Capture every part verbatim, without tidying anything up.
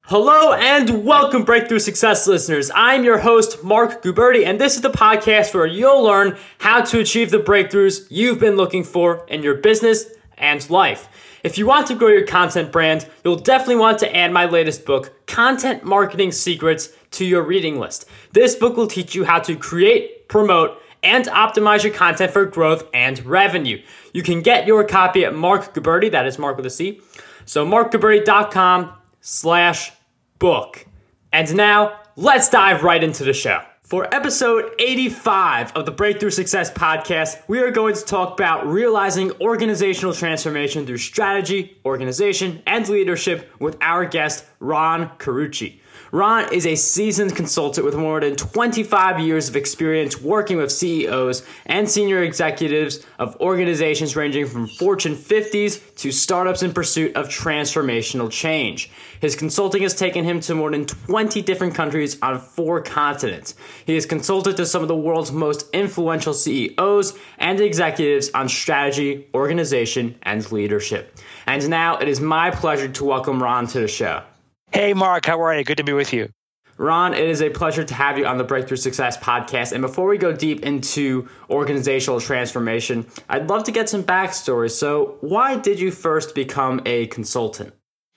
Hello and welcome, Breakthrough Success listeners. I'm your host, Mark Guberti, and this is the podcast where you'll learn how to achieve the breakthroughs you've been looking for in your business and life. If you want to grow your content brand, you'll definitely want to add my latest book, Content Marketing Secrets, to your reading list. This book will teach you how to create, promote, and optimize your content for growth and revenue. You can get your copy at Mark Guberti, that is Mark with a C. So mark guberti dot com slash book. And now, let's dive right into the show. For episode eighty-five of the Breakthrough Success Podcast, we are going to talk about realizing organizational transformation through strategy, organization, and leadership with our guest, Ron Carucci. Ron is a seasoned consultant with more than twenty-five years of experience working with C E Os and senior executives of organizations ranging from Fortune fifties to startups in pursuit of transformational change. His consulting has taken him to more than twenty different countries on four continents. He has consulted to some of the world's most influential C E Os and executives on strategy, organization, and leadership. And now it is my pleasure to welcome Ron to the show. Hey, Mark, how are you? Good to be with you. Ron, it is a pleasure to have you on the Breakthrough Success Podcast. And before we go deep into organizational transformation, I'd love to get some backstory. So why did you first become a consultant?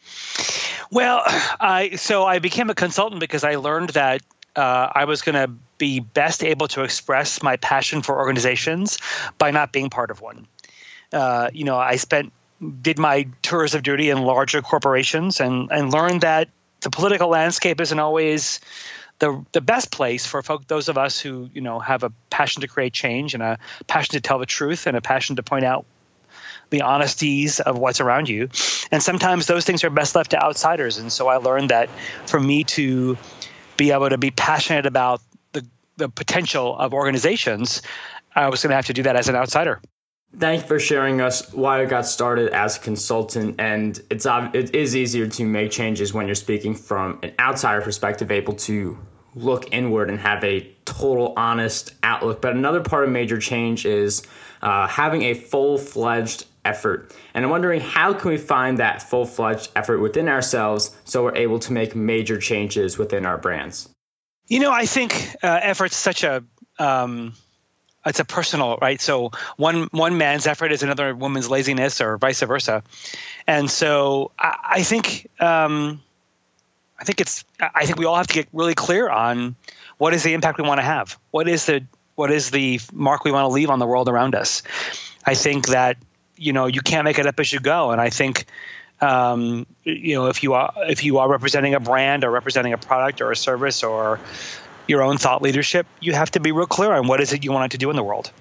Well, I so I became a consultant because I learned that uh, I was going to be best able to express my passion for organizations by not being part of one. Uh, you know, I spent did my tours of duty in larger corporations and, and learned that the political landscape isn't always the the best place for folk, those of us who, you know, have a passion to create change and a passion to tell the truth and a passion to point out the honesties of what's around you. And sometimes those things are best left to outsiders. And so I learned that for me to be able to be passionate about the, the potential of organizations, I was going to have to do that as an outsider. Thank you for sharing us why you got started as a consultant, and it's it is easier to make changes when you're speaking from an outsider perspective, able to look inward and have a total honest outlook. But another part of major change is uh, having a full-fledged effort. And I'm wondering, how can we find that full-fledged effort within ourselves so we're able to make major changes within our brands? You know, I think uh, effort's such a um It's a personal, right? So one one man's effort is another woman's laziness, or vice versa. And so I, I think um, I think it's I think we all have to get really clear on what is the impact we want to have. What is the what is the mark we want to leave on the world around us? I think that, you know, you can't make it up as you go. And I think um, you know, if you are if you are representing a brand or representing a product or a service or your own thought leadership, you have to be real clear on what is it you want it to do in the world.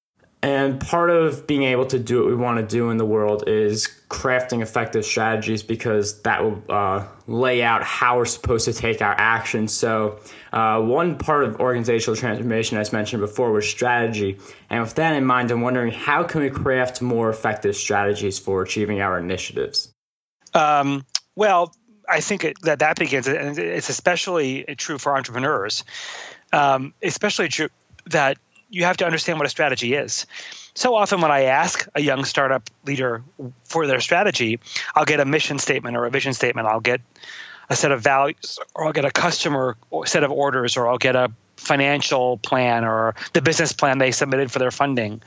And part of being able to do what we want to do in the world is crafting effective strategies, because that will uh, lay out how we're supposed to take our actions. So uh, one part of organizational transformation, as mentioned before, was strategy. And with that in mind, I'm wondering, how can we craft more effective strategies for achieving our initiatives? Um, well, I think it, that that begins, and it's especially true for entrepreneurs, um, especially true that you have to understand what a strategy is. So often when I ask a young startup leader for their strategy, I'll get a mission statement or a vision statement. I'll get a set of values, or I'll get a customer set of orders, or I'll get a financial plan or the business plan they submitted for their funding.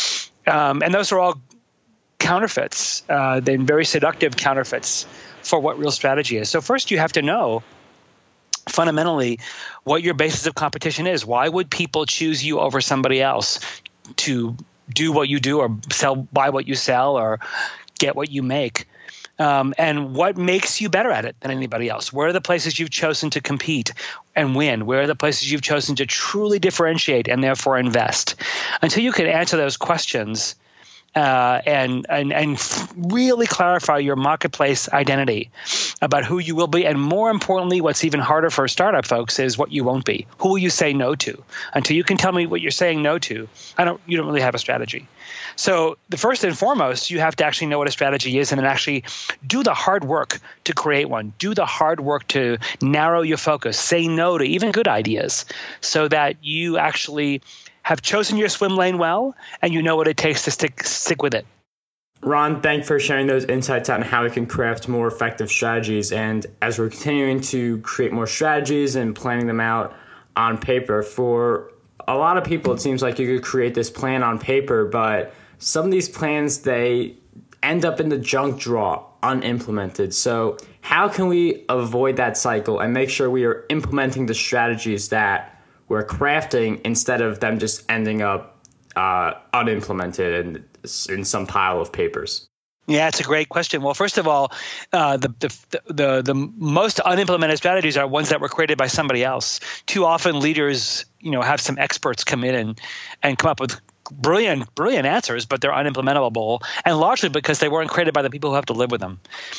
Um, and those are all counterfeits, uh, they're very seductive counterfeits for what real strategy is. So first you have to know fundamentally what your basis of competition is. Why would people choose you over somebody else to do what you do, or sell, buy what you sell, or get what you make? Um, and what makes you better at it than anybody else? Where are the places you've chosen to compete and win? Where are the places you've chosen to truly differentiate and therefore invest? Until you can answer those questions, Uh, and, and and really clarify your marketplace identity about who you will be. And more importantly, what's even harder for startup folks is what you won't be. Who will you say no to? Until you can tell me what you're saying no to, I don't. you don't really have a strategy. So the first and foremost, you have to actually know what a strategy is, and then actually do the hard work to create one. Do the hard work to narrow your focus. Say no to even good ideas, so that you actually have chosen your swim lane well, and you know what it takes to stick stick with it. Ron, thanks for sharing those insights on how we can craft more effective strategies. And as we're continuing to create more strategies and planning them out on paper, for a lot of people, it seems like you could create this plan on paper, but some of these plans, they end up in the junk drawer, unimplemented. So how can we avoid that cycle and make sure we are implementing the strategies that we're crafting instead of them just ending up uh, unimplemented and in some pile of papers? Yeah, it's a great question. Well, first of all, uh, the, the the the most unimplemented strategies are ones that were created by somebody else. Too often, leaders, you know, have some experts come in and and come up with brilliant brilliant answers, but they're unimplementable, and largely because they weren't created by the people who have to live with them.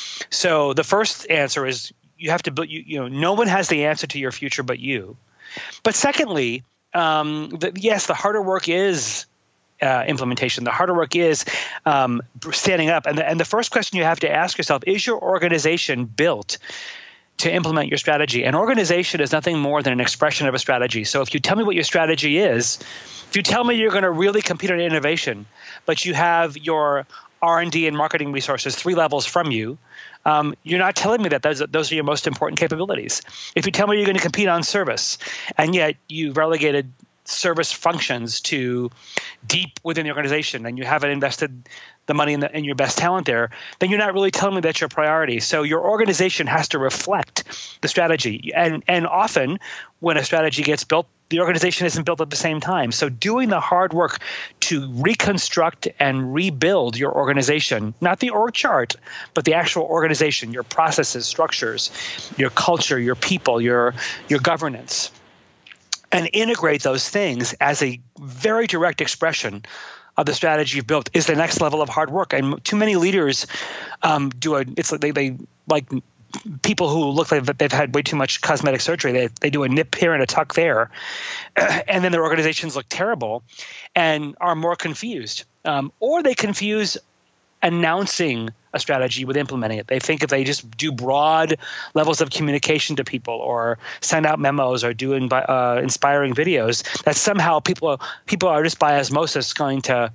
So the first answer is you have to build. You, you know, no one has the answer to your future but you. But secondly, um, the, yes, the harder work is. Uh, implementation. The harder work is um, standing up. And the, and the first question you have to ask yourself, is your organization built to implement your strategy? An organization is nothing more than an expression of a strategy. So if you tell me what your strategy is, if you tell me you're going to really compete on innovation, but you have your R and D and marketing resources three levels from you, um, you're not telling me that those, those are your most important capabilities. If you tell me you're going to compete on service, and yet you've relegated service functions to deep within the organization and you haven't invested the money in, the, in your best talent there, then you're not really telling me that's your priority. So your organization has to reflect the strategy. And, and often when a strategy gets built, the organization isn't built at the same time. So doing the hard work to reconstruct and rebuild your organization, not the org chart, but the actual organization, your processes, structures, your culture, your people, your your governance, and integrate those things as a very direct expression of the strategy you've built is the next level of hard work. And too many leaders um, do a it's like they, they like people who look like they've had way too much cosmetic surgery. They they do a nip here and a tuck there, and then their organizations look terrible and are more confused. Um, or they confuse announcing a strategy with implementing it. They think if they just do broad levels of communication to people or send out memos or do uh, inspiring videos, that somehow people people are just by osmosis going to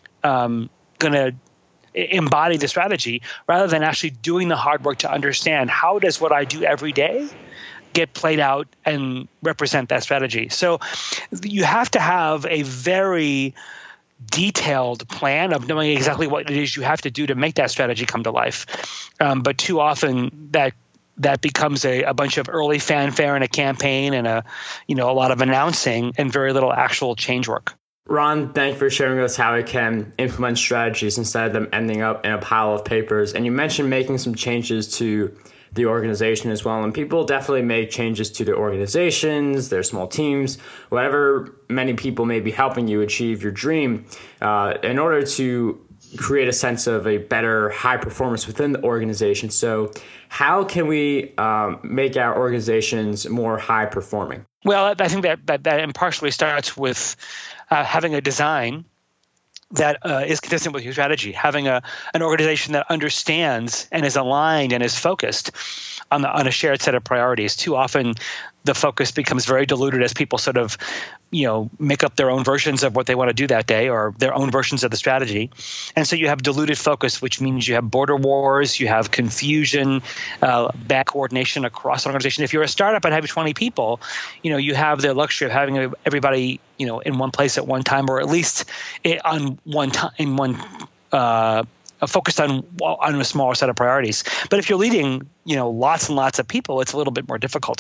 um, going to embody the strategy rather than actually doing the hard work to understand how does what I do every day get played out and represent that strategy. So you have to have a very detailed plan of knowing exactly what it is you have to do to make that strategy come to life. Um, but too often that that becomes a, a bunch of early fanfare and a campaign and a you know a lot of announcing and very little actual change work. Ron, thank you for sharing with us how we can implement strategies instead of them ending up in a pile of papers. And you mentioned making some changes to the organization as well. And people definitely make changes to their organizations, their small teams, whatever many people may be helping you achieve your dream uh, in order to create a sense of a better high performance within the organization. So how can we um, make our organizations more high performing? Well, I think that that, that partially starts with uh, having a design that uh, is consistent with your strategy, having a an organization that understands and is aligned and is focused on the, on a shared set of priorities. Too often, the focus becomes very diluted as people sort of, you know, make up their own versions of what they want to do that day or their own versions of the strategy. And so you have diluted focus, which means you have border wars, you have confusion, uh, bad coordination across an organization. If you're a startup and have twenty people, you know, you have the luxury of having everybody, you know, in one place at one time, or at least on one time, in one uh, focused on on a smaller set of priorities. But if you're leading, you know, lots and lots of people, it's a little bit more difficult.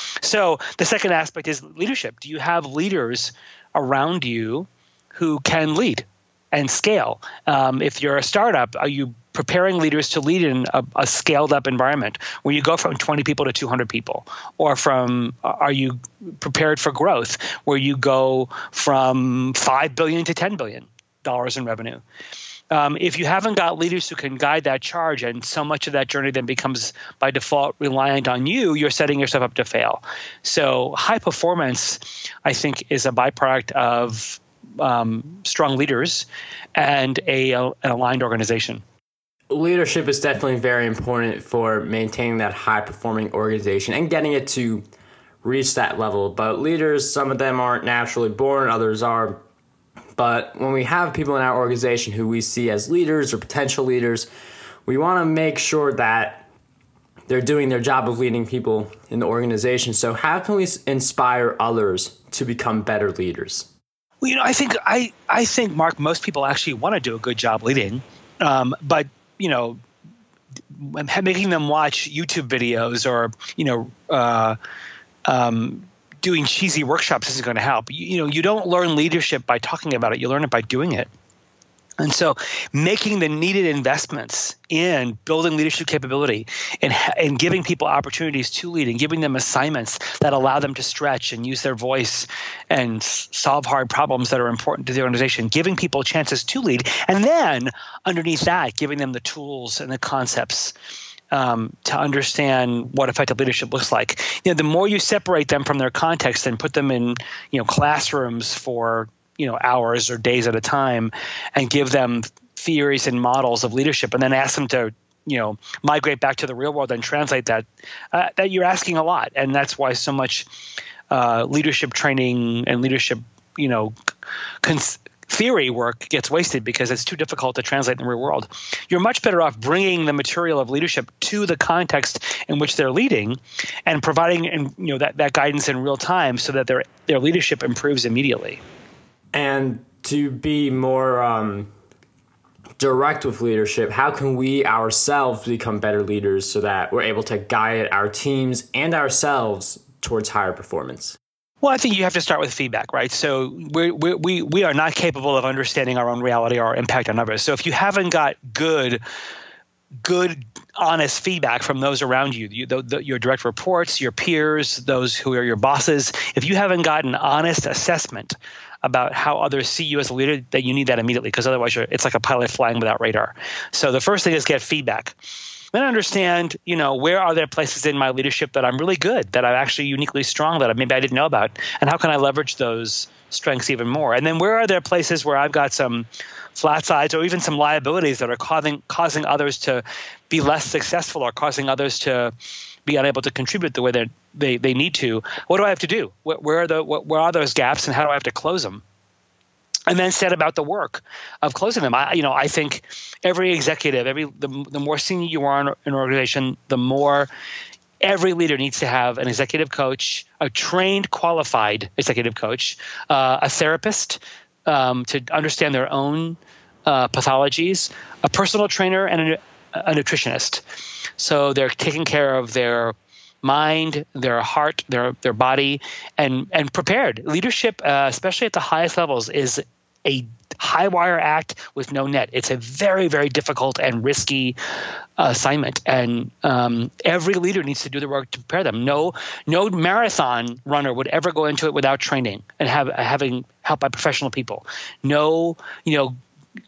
So the second aspect is leadership. Do you have leaders around you who can lead and scale? Um, if you're a startup, are you preparing leaders to lead in a, a scaled up environment where you go from twenty people to two hundred people? Or from, are you prepared for growth where you go from five billion dollars to ten billion dollars in revenue? Um, if you haven't got leaders who can guide that charge and so much of that journey then becomes by default reliant on you, you're setting yourself up to fail. So high performance, I think, is a byproduct of um, strong leaders and a, a an aligned organization. Leadership is definitely very important for maintaining that high-performing organization and getting it to reach that level. But leaders, some of them aren't naturally born, others are. But when we have people in our organization who we see as leaders or potential leaders, we want to make sure that they're doing their job of leading people in the organization. So how can we inspire others to become better leaders? Well, you know, I think I, I think, Mark, most people actually want to do a good job leading, um, but you know, making them watch YouTube videos or you know, uh, um, doing cheesy workshops isn't going to help. You, you know, you don't learn leadership by talking about it; you learn it by doing it. And so making the needed investments in building leadership capability and, and giving people opportunities to lead and giving them assignments that allow them to stretch and use their voice and solve hard problems that are important to the organization, giving people chances to lead. And then underneath that, giving them the tools and the concepts um, to understand what effective leadership looks like. You know, the more you separate them from their context and put them in, you know, classrooms for you know, hours or days at a time and give them theories and models of leadership and then ask them to, you know, migrate back to the real world and translate that, uh, that you're asking a lot. And that's why so much uh, leadership training and leadership, you know, cons- theory work gets wasted because it's too difficult to translate in the real world. You're much better off bringing the material of leadership to the context in which they're leading and providing, and you know, that, that guidance in real time so that their their leadership improves immediately. And to be more um, direct with leadership, how can we ourselves become better leaders so that we're able to guide our teams and ourselves towards higher performance? Well, I think you have to start with feedback, right? So we we we are not capable of understanding our own reality or our impact on others. So if you haven't got good, good, honest feedback from those around you, you the, the, your direct reports, your peers, those who are your bosses, if you haven't got an honest assessment about how others see you as a leader, that you need that immediately, because otherwise you're, it's like a pilot flying without radar. So the first thing is get feedback. Then understand, you know, where are there places in my leadership that I'm really good, that I'm actually uniquely strong, that maybe I didn't know about, and how can I leverage those strengths even more? And then where are there places where I've got some flat sides or even some liabilities that are causing causing others to be less successful or causing others to be unable to contribute the way that they, they need to? What do I have to do? Where, where are the where are those gaps, and how do I have to close them? And then set about the work of closing them. I, you know, I think every executive, every the, the more senior you are in an organization, the more every leader needs to have an executive coach, a trained, qualified executive coach, uh, a therapist um, to understand their own uh, pathologies, a personal trainer, and a, a nutritionist. So they're taking care of their mind, their heart, their their body, and and prepared. Leadership, uh, especially at the highest levels, is a high wire act with no net. It's a very, very difficult and risky uh, assignment, and um, every leader needs to do the work to prepare them. No, no marathon runner would ever go into it without training and have having help by professional people. No, you know,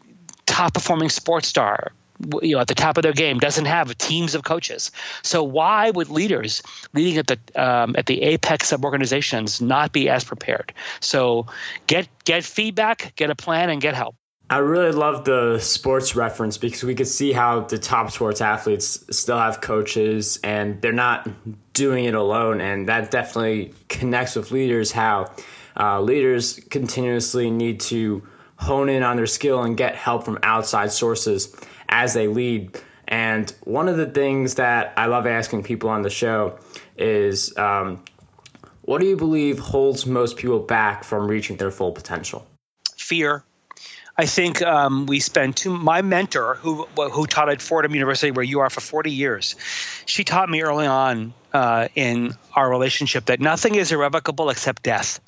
top performing sports star, you know, at the top of their game doesn't have teams of coaches. So why would leaders leading at the um, at the apex of organizations not be as prepared? So get get feedback, get a plan, and get help. I really love the sports reference because we could see how the top sports athletes still have coaches and they're not doing it alone. And that definitely connects with leaders, how uh, leaders continuously need to hone in on their skill and get help from outside sources as they lead. And one of the things that I love asking people on the show is, um, what do you believe holds most people back from reaching their full potential? Fear. I think um, we spend too. My mentor, who who taught at Fordham University, where you are, for forty years, she taught me early on uh, in our relationship that nothing is irrevocable except death.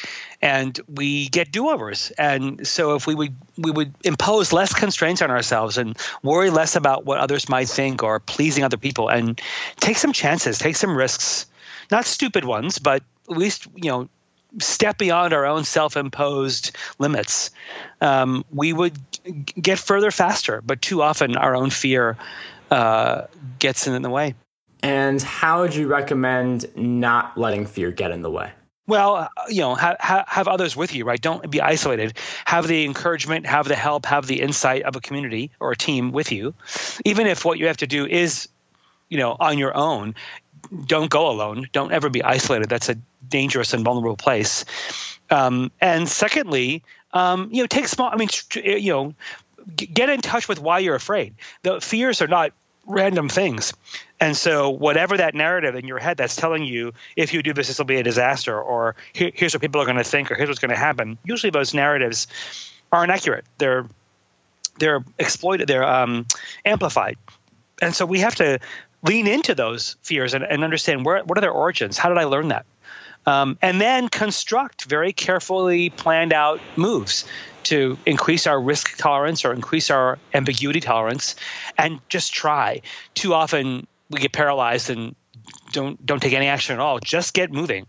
And we get do-overs. And so if we would we would impose less constraints on ourselves and worry less about what others might think or pleasing other people, and take some chances, take some risks, not stupid ones, but at least, you know, step beyond our own self-imposed limits, um, we would g- get further faster. But too often our own fear uh, gets in the way. And how would you recommend not letting fear get in the way? Well, you know, have, have others with you, right? Don't be isolated. Have the encouragement, have the help, have the insight of a community or a team with you. Even if what you have to do is, you know, on your own, don't go alone. Don't ever be isolated. That's a dangerous and vulnerable place. Um, and secondly, Um, you know, take small. I mean, you know, get in touch with why you're afraid. The fears are not random things. And so whatever that narrative in your head that's telling you, if you do this, this will be a disaster, or Here, here's what people are going to think, or here's what's going to happen. Usually those narratives aren't accurate. They're they're exploited. They're um, amplified. And so we have to lean into those fears and, and understand where what are their origins? How did I learn that? Um, and then construct very carefully planned out moves to increase our risk tolerance or increase our ambiguity tolerance, and just try. Too often we get paralyzed and don't don't take any action at all. Just get moving.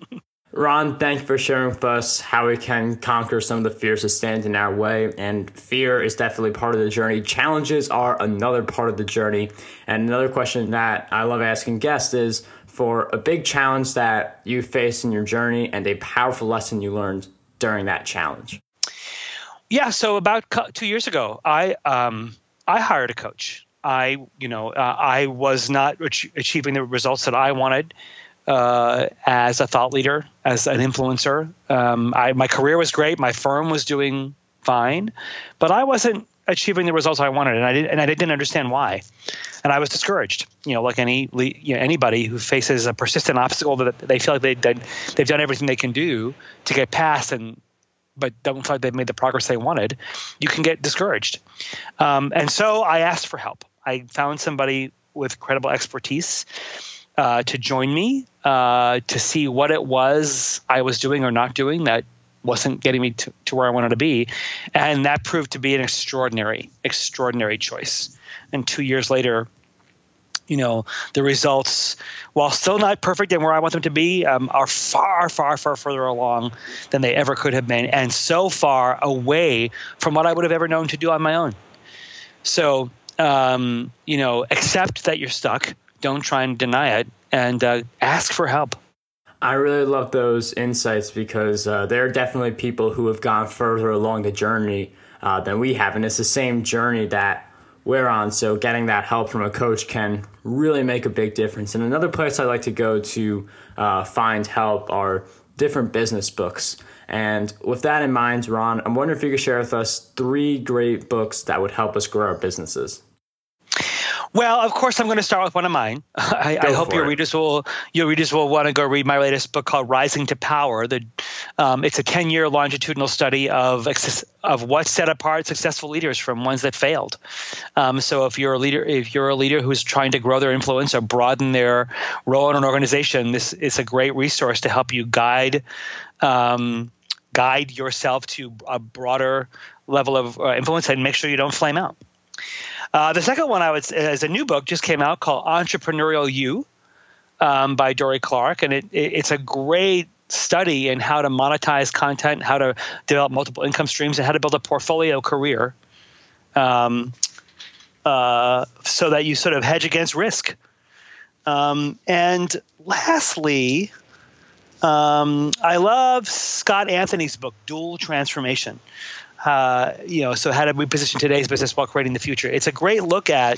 Ron, thank you for sharing with us how we can conquer some of the fears that stand in our way. And fear is definitely part of the journey. Challenges are another part of the journey. And another question that I love asking guests is, for a big challenge that you faced in your journey and a powerful lesson you learned during that challenge. Yeah, so about two years ago, I um, I hired a coach. I, you know, uh, I was not ach- achieving the results that I wanted uh, as a thought leader, as an influencer. Um, I, my career was great. My firm was doing fine, but I wasn't achieving the results I wanted, and I didn't, and I didn't understand why. And I was discouraged. You know, like any you know, anybody who faces a persistent obstacle that they feel like they did, they've done everything they can do to get past, and but don't feel like they've made the progress they wanted, you can get discouraged. Um, and so I asked for help. I found somebody with credible expertise uh, to join me uh, to see what it was I was doing or not doing that wasn't getting me to, to where I wanted to be. And that proved to be an extraordinary, extraordinary choice. And two years later, you know, the results, while still not perfect and where I want them to be, um, are far, far, far further along than they ever could have been, and so far away from what I would have ever known to do on my own. So, um, you know, accept that you're stuck. Don't try and deny it, and uh, ask for help. I really love those insights, because uh, there are definitely people who have gone further along the journey uh, than we have. And it's the same journey that we're on. So getting that help from a coach can really make a big difference. And another place I like to go to uh, find help are different business books. And with that in mind, Ron, I'm wondering if you could share with us three great books that would help us grow our businesses. Well, of course, I'm going to start with one of mine. I, I hope your it. readers will your readers will want to go read my latest book called Rising to Power. The um, it's a ten-year longitudinal study of of what set apart successful leaders from ones that failed. Um, so, if you're a leader, if you're a leader who's trying to grow their influence or broaden their role in an organization, this is a great resource to help you guide um, guide yourself to a broader level of uh, influence and make sure you don't flame out. Uh, the second one I would say is a new book just came out called Entrepreneurial You um, by Dorie Clark, and it, it, it's a great study in how to monetize content, how to develop multiple income streams, and how to build a portfolio career um, uh, so that you sort of hedge against risk. Um, and lastly, um, I love Scott Anthony's book, Dual Transformation. Uh, you know, so how to reposition today's business while creating the future. It's a great look at,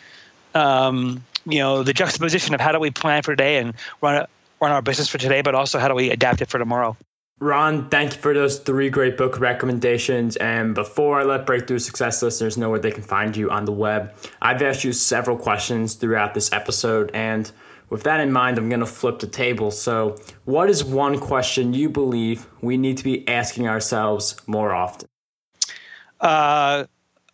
um, you know, the juxtaposition of how do we plan for today and run a, run our business for today, but also how do we adapt it for tomorrow. Ron, thank you for those three great book recommendations. And before I let Breakthrough Success listeners know where they can find you on the web, I've asked you several questions throughout this episode. And with that in mind, I'm going to flip the table. So what is one question you believe we need to be asking ourselves more often? Uh,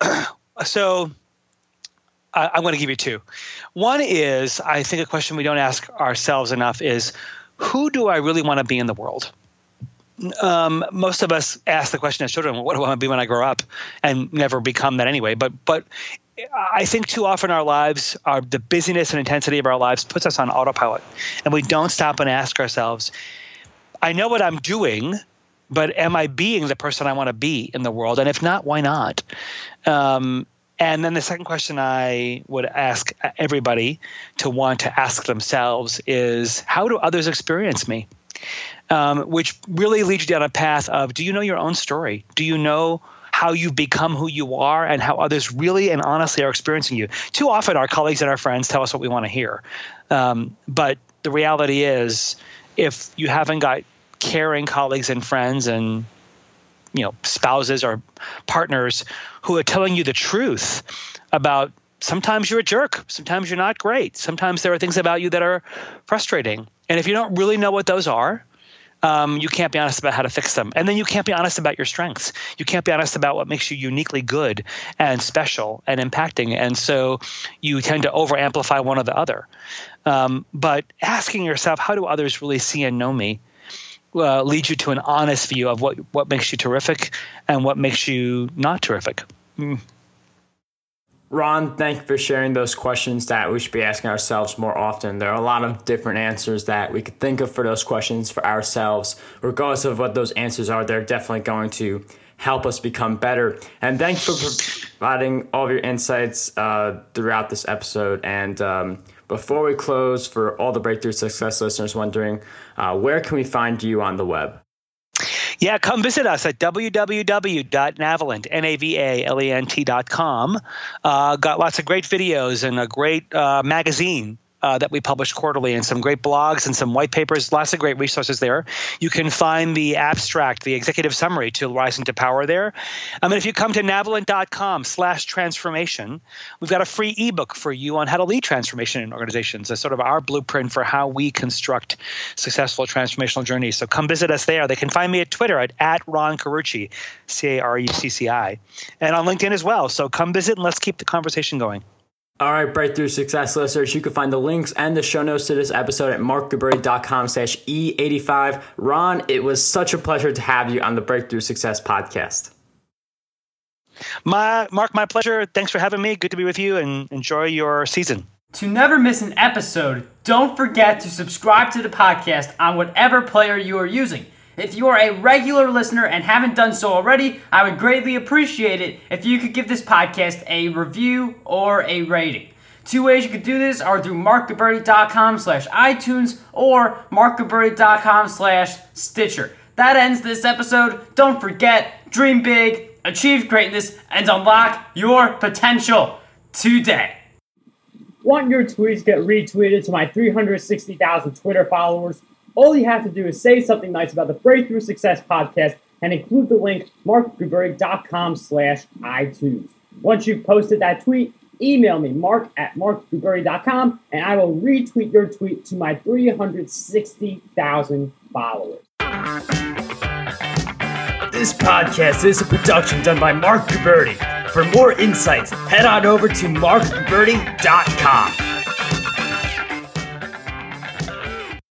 so I, I'm going to give you two. One is, I think a question we don't ask ourselves enough is, who do I really want to be in the world? Um, most of us ask the question as children, what do I want to be when I grow up, and never become that anyway. But but I think too often our lives, our, the busyness and intensity of our lives puts us on autopilot, and we don't stop and ask ourselves, I know what I'm doing, but am I being the person I want to be in the world? And if not, why not? Um, and then the second question I would ask everybody to want to ask themselves is, how do others experience me? Um, which really leads you down a path of, do you know your own story? Do you know how you've become who you are and how others really and honestly are experiencing you? Too often our colleagues and our friends tell us what we want to hear. Um, but the reality is, if you haven't got caring colleagues and friends and you know, spouses or partners who are telling you the truth about sometimes you're a jerk, sometimes you're not great, sometimes there are things about you that are frustrating. And if you don't really know what those are, um, you can't be honest about how to fix them. And then you can't be honest about your strengths. You can't be honest about what makes you uniquely good and special and impacting. And so you tend to over-amplify one or the other. Um, but asking yourself, how do others really see and know me, uh, leads you to an honest view of what, what makes you terrific and what makes you not terrific. Mm. Ron, thank you for sharing those questions that we should be asking ourselves more often. There are a lot of different answers that we could think of for those questions for ourselves. Regardless of what those answers are, they're definitely going to help us become better. And thanks for providing all of your insights uh, throughout this episode. And um, before we close, for all the Breakthrough Success listeners wondering, uh, where can we find you on the web? Yeah, come visit us at w w w dot navalent, N A V A L E N T dot com. Uh, got lots of great videos and a great uh, magazine uh, that we publish quarterly, and some great blogs and some white papers, lots of great resources there. You can find the abstract, the executive summary to Rising to Power there. I mean, if you come to navalent dot com slash transformation, we've got a free ebook for you on how to lead transformation in organizations, as sort of our blueprint for how we construct successful transformational journeys. So come visit us there. They can find me at Twitter at, at Ron Carucci, C A R U C C I, and on LinkedIn as well. So come visit and let's keep the conversation going. All right, Breakthrough Success listeners, you can find the links and the show notes to this episode at mark guberti dot com slash E eighty-five. Ron, it was such a pleasure to have you on the Breakthrough Success podcast. My, Mark, my pleasure. Thanks for having me. Good to be with you, and enjoy your season. To never miss an episode, don't forget to subscribe to the podcast on whatever player you are using. If you are a regular listener and haven't done so already, I would greatly appreciate it if you could give this podcast a review or a rating. Two ways you could do this are through mark guberti dot com slash iTunes or mark guberti dot com slash Stitcher. That ends this episode. Don't forget, dream big, achieve greatness, and unlock your potential today. Want your tweets get retweeted to my three hundred sixty thousand Twitter followers? All you have to do is say something nice about the Breakthrough Success podcast and include the link mark guberti dot com slash iTunes. Once you've posted that tweet, email me, mark at mark guberti dot com, and I will retweet your tweet to my three hundred sixty thousand followers. This podcast is a production done by Mark Guberti. For more insights, head on over to mark guberti dot com.